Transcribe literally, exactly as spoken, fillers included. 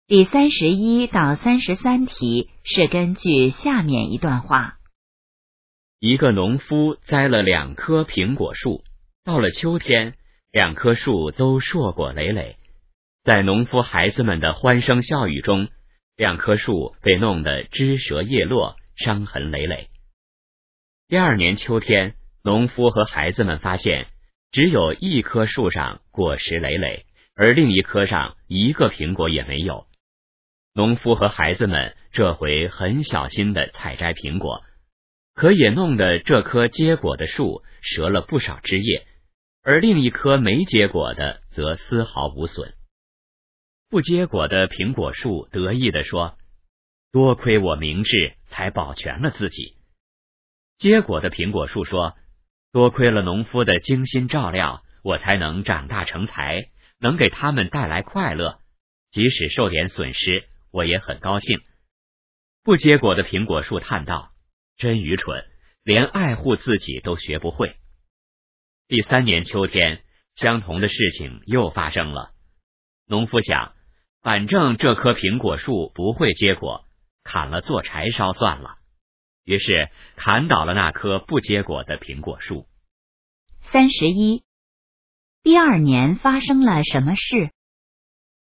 第三十一到三十三题是根据下面一段话。 一个农夫栽了两棵苹果树，到了秋天，两棵树都硕果累累。在农夫孩子们的欢声笑语中，两棵树被弄得枝折叶落，伤痕累累。第二年秋天，农夫和孩子们发现，只有一棵树上果实累累，而另一棵上一个苹果也没有。农夫和孩子们这回很小心地采摘苹果，可也弄得这棵结果的树折了不少枝叶，而另一棵没结果的则丝毫无损。不结果的苹果树得意地说：多亏我明智，才保全了自己。结果的苹果树说：多亏了农夫的精心照料，我才能长大成才，能给他们带来快乐，即使受点损失，我也很高兴。不结果的苹果树叹道：真愚蠢，连爱护自己都学不会。第三年秋天，相同的事情又发生了。农夫想，反正这棵苹果树不会结果，砍了做柴烧算了。于是砍倒了那棵不结果的苹果树。 三十一，第二年发生了什么事？